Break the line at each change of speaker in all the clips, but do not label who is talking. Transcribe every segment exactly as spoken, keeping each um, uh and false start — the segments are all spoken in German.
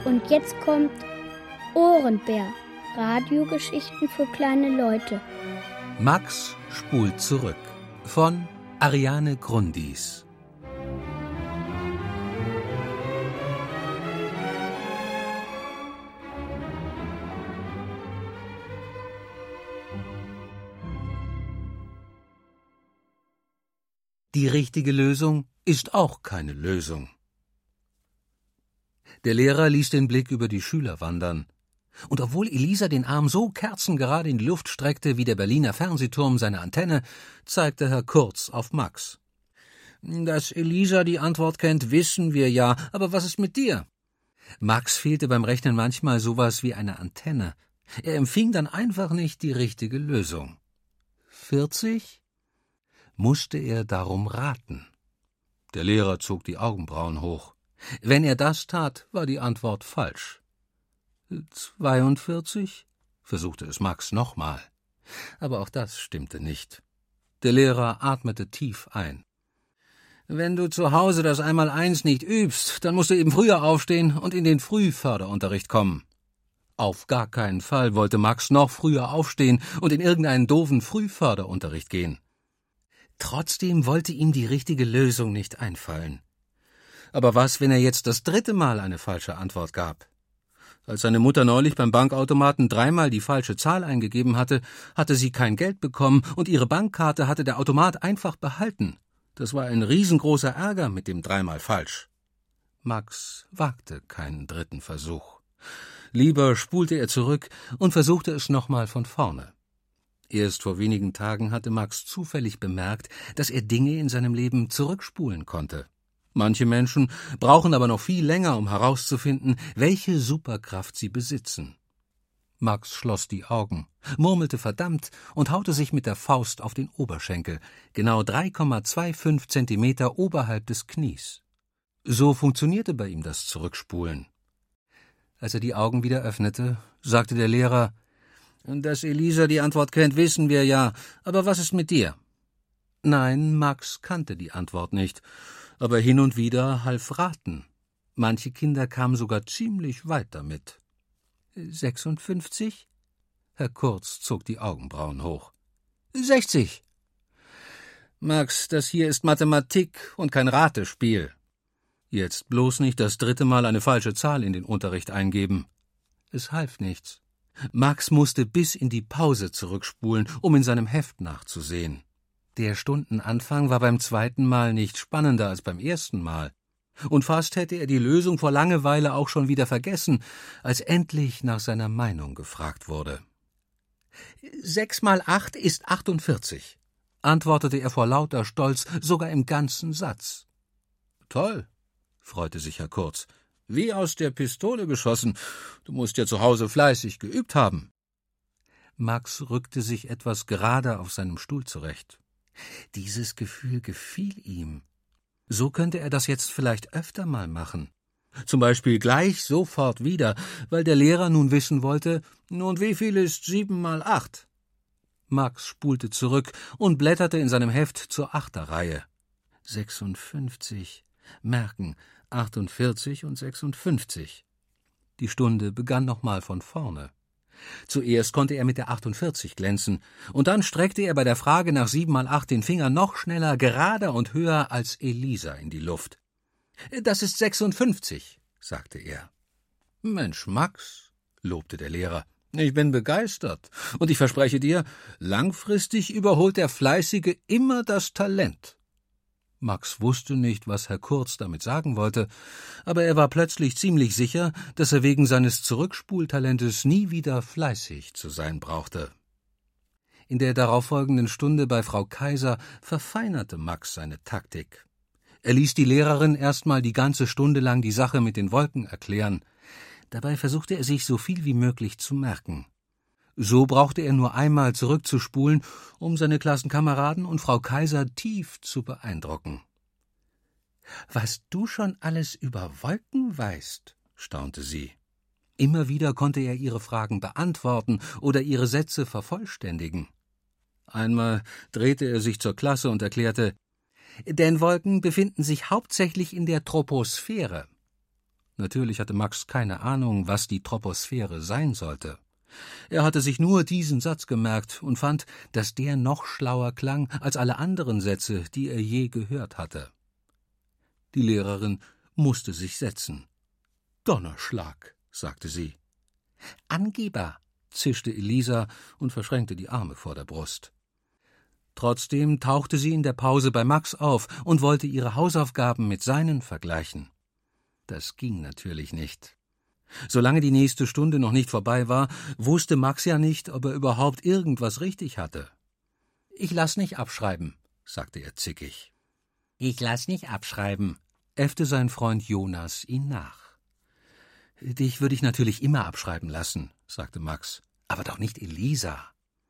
Und jetzt kommt Ohrenbär. Radiogeschichten für kleine Leute.
Max spult zurück von Ariane Grundis. Die richtige Lösung ist auch keine Lösung. Der Lehrer ließ den Blick über die Schüler wandern. Und obwohl Elisa den Arm so kerzengerade in die Luft streckte wie der Berliner Fernsehturm seine Antenne, zeigte Herr Kurz auf Max. »Dass Elisa die Antwort kennt, wissen wir ja, aber was ist mit dir?« Max fehlte beim Rechnen manchmal sowas wie eine Antenne. Er empfing dann einfach nicht die richtige Lösung. vierzig? Musste er darum raten. Der Lehrer zog die Augenbrauen hoch. Wenn er das tat, war die Antwort falsch. zweiundvierzig? Versuchte es Max nochmal. Aber auch das stimmte nicht. Der Lehrer atmete tief ein. »Wenn du zu Hause das Einmaleins nicht übst, dann musst du eben früher aufstehen und in den Frühförderunterricht kommen.« Auf gar keinen Fall wollte Max noch früher aufstehen und in irgendeinen doofen Frühförderunterricht gehen. Trotzdem wollte ihm die richtige Lösung nicht einfallen. Aber was, wenn er jetzt das dritte Mal eine falsche Antwort gab? Als seine Mutter neulich beim Bankautomaten dreimal die falsche Zahl eingegeben hatte, hatte sie kein Geld bekommen und ihre Bankkarte hatte der Automat einfach behalten. Das war ein riesengroßer Ärger mit dem dreimal falsch. Max wagte keinen dritten Versuch. Lieber spulte er zurück und versuchte es nochmal von vorne. Erst vor wenigen Tagen hatte Max zufällig bemerkt, dass er Dinge in seinem Leben zurückspulen konnte. Manche Menschen brauchen aber noch viel länger, um herauszufinden, welche Superkraft sie besitzen. Max schloss die Augen, murmelte verdammt und haute sich mit der Faust auf den Oberschenkel, genau drei Komma fünfundzwanzig Zentimeter oberhalb des Knies. So funktionierte bei ihm das Zurückspulen. Als er die Augen wieder öffnete, sagte der Lehrer: »Dass Elisa die Antwort kennt, wissen wir ja, aber was ist mit dir?« Nein, Max kannte die Antwort nicht, aber hin und wieder half raten. Manche Kinder kamen sogar ziemlich weit damit. »sechsundfünfzig?« Herr Kurz zog die Augenbrauen hoch. »sechzig!« »Max, das hier ist Mathematik und kein Ratespiel.« Jetzt bloß nicht das dritte Mal eine falsche Zahl in den Unterricht eingeben. Es half nichts. Max musste bis in die Pause zurückspulen, um in seinem Heft nachzusehen. Der Stundenanfang war beim zweiten Mal nicht spannender als beim ersten Mal. Und fast hätte er die Lösung vor Langeweile auch schon wieder vergessen, als endlich nach seiner Meinung gefragt wurde. »Sechs mal acht ist achtundvierzig«, antwortete er vor lauter Stolz, sogar im ganzen Satz. »Toll«, freute sich Herr Kurz. »Wie aus der Pistole geschossen. Du musst ja zu Hause fleißig geübt haben.« Max rückte sich etwas gerader auf seinem Stuhl zurecht. Dieses Gefühl gefiel ihm. So könnte er das jetzt vielleicht öfter mal machen. Zum Beispiel gleich sofort wieder, weil der Lehrer nun wissen wollte, und wie viel ist sieben mal acht? Max spulte zurück und blätterte in seinem Heft zur Achterreihe. sechsundfünfzig. Merken, achtundvierzig und sechsundfünfzig. Die Stunde begann nochmal von vorne. Zuerst konnte er mit der achtundvierzig glänzen, und dann streckte er bei der Frage nach sieben mal acht den Finger noch schneller, gerader und höher als Elisa in die Luft. »Das ist sechsundfünfzig«, sagte er. »Mensch, Max«, lobte der Lehrer, »ich bin begeistert, und ich verspreche dir, langfristig überholt der Fleißige immer das Talent.« Max wusste nicht, was Herr Kurz damit sagen wollte, aber er war plötzlich ziemlich sicher, dass er wegen seines Zurückspultalentes nie wieder fleißig zu sein brauchte. In der darauffolgenden Stunde bei Frau Kaiser verfeinerte Max seine Taktik. Er ließ die Lehrerin erstmal die ganze Stunde lang die Sache mit den Wolken erklären. Dabei versuchte er sich so viel wie möglich zu merken. So brauchte er nur einmal zurückzuspulen, um seine Klassenkameraden und Frau Kaiser tief zu beeindrucken. »Was du schon alles über Wolken weißt«, staunte sie. Immer wieder konnte er ihre Fragen beantworten oder ihre Sätze vervollständigen. Einmal drehte er sich zur Klasse und erklärte, »Denn Wolken befinden sich hauptsächlich in der Troposphäre.« Natürlich hatte Max keine Ahnung, was die Troposphäre sein sollte. Er hatte sich nur diesen Satz gemerkt und fand, dass der noch schlauer klang als alle anderen Sätze, die er je gehört hatte. Die Lehrerin musste sich setzen. »Donnerschlag«, sagte sie. »Angeber«, zischte Elisa und verschränkte die Arme vor der Brust. Trotzdem tauchte sie in der Pause bei Max auf und wollte ihre Hausaufgaben mit seinen vergleichen. Das ging natürlich nicht. Solange die nächste Stunde noch nicht vorbei war, wusste Max ja nicht, ob er überhaupt irgendwas richtig hatte. »Ich lass nicht abschreiben«, sagte er zickig. »Ich lass nicht abschreiben«, äffte sein Freund Jonas ihn nach. »Dich würde ich natürlich immer abschreiben lassen«, sagte Max, »aber doch nicht Elisa.«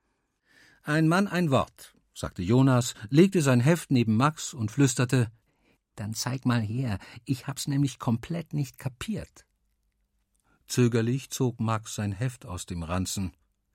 »Ein Mann, ein Wort«, sagte Jonas, legte sein Heft neben Max und flüsterte, »Dann zeig mal her, ich hab's nämlich komplett nicht kapiert.« Zögerlich zog Max sein Heft aus dem Ranzen.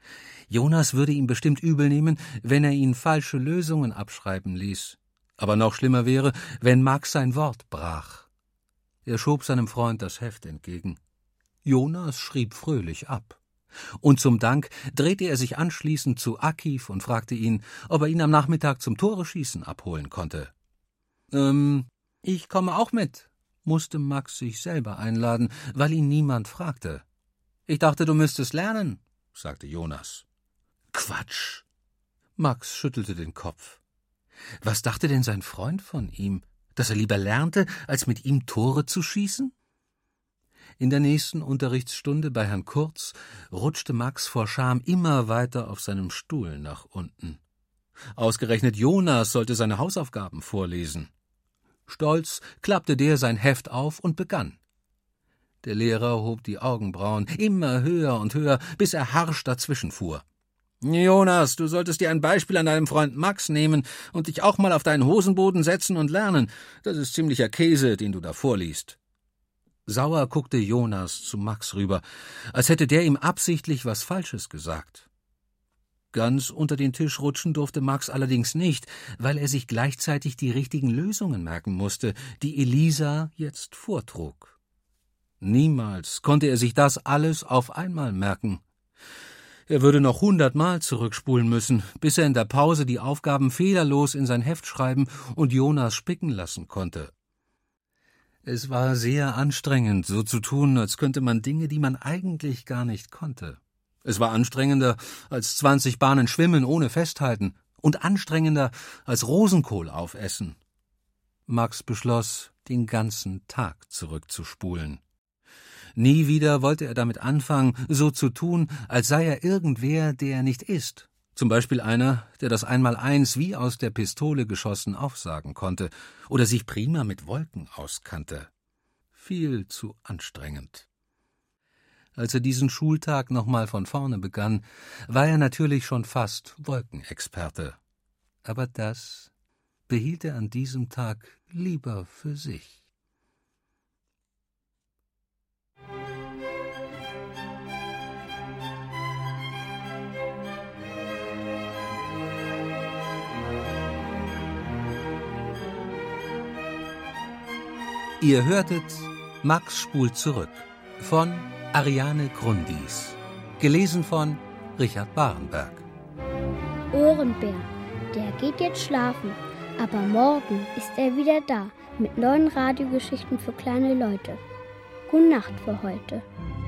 Jonas würde ihm bestimmt übel nehmen, wenn er ihn falsche Lösungen abschreiben ließ. Aber noch schlimmer wäre, wenn Max sein Wort brach. Er schob seinem Freund das Heft entgegen. Jonas schrieb fröhlich ab. Und zum Dank drehte er sich anschließend zu Akif und fragte ihn, ob er ihn am Nachmittag zum Tore-Schießen abholen konnte. Ähm, ich komme auch mit, musste Max sich selber einladen, weil ihn niemand fragte. »Ich dachte, du müsstest lernen«, sagte Jonas. »Quatsch!« Max schüttelte den Kopf. Was dachte denn sein Freund von ihm? Dass er lieber lernte, als mit ihm Tore zu schießen? In der nächsten Unterrichtsstunde bei Herrn Kurz rutschte Max vor Scham immer weiter auf seinem Stuhl nach unten. Ausgerechnet Jonas sollte seine Hausaufgaben vorlesen. Stolz klappte der sein Heft auf und begann. Der Lehrer hob die Augenbrauen immer höher und höher, bis er harsch dazwischenfuhr. »Jonas, du solltest dir ein Beispiel an deinem Freund Max nehmen und dich auch mal auf deinen Hosenboden setzen und lernen. Das ist ziemlicher Käse, den du da vorliest.« Sauer guckte Jonas zu Max rüber, als hätte der ihm absichtlich was Falsches gesagt. Ganz unter den Tisch rutschen durfte Max allerdings nicht, weil er sich gleichzeitig die richtigen Lösungen merken musste, die Elisa jetzt vortrug. Niemals konnte er sich das alles auf einmal merken. Er würde noch hundertmal zurückspulen müssen, bis er in der Pause die Aufgaben fehlerlos in sein Heft schreiben und Jonas spicken lassen konnte. Es war sehr anstrengend, so zu tun, als könnte man Dinge, die man eigentlich gar nicht konnte. Es war anstrengender als zwanzig Bahnen schwimmen ohne Festhalten und anstrengender als Rosenkohl aufessen. Max beschloss, den ganzen Tag zurückzuspulen. Nie wieder wollte er damit anfangen, so zu tun, als sei er irgendwer, der er nicht ist. Zum Beispiel einer, der das Einmaleins wie aus der Pistole geschossen aufsagen konnte oder sich prima mit Wolken auskannte. Viel zu anstrengend. Als er diesen Schultag nochmal von vorne begann, war er natürlich schon fast Wolkenexperte. Aber das behielt er an diesem Tag lieber für sich. Ihr hörtet Max spult zurück von Ariane Grundis, gelesen von Richard Barenberg.
Ohrenbär, der geht jetzt schlafen, aber morgen ist er wieder da mit neuen Radiogeschichten für kleine Leute. Gute Nacht für heute.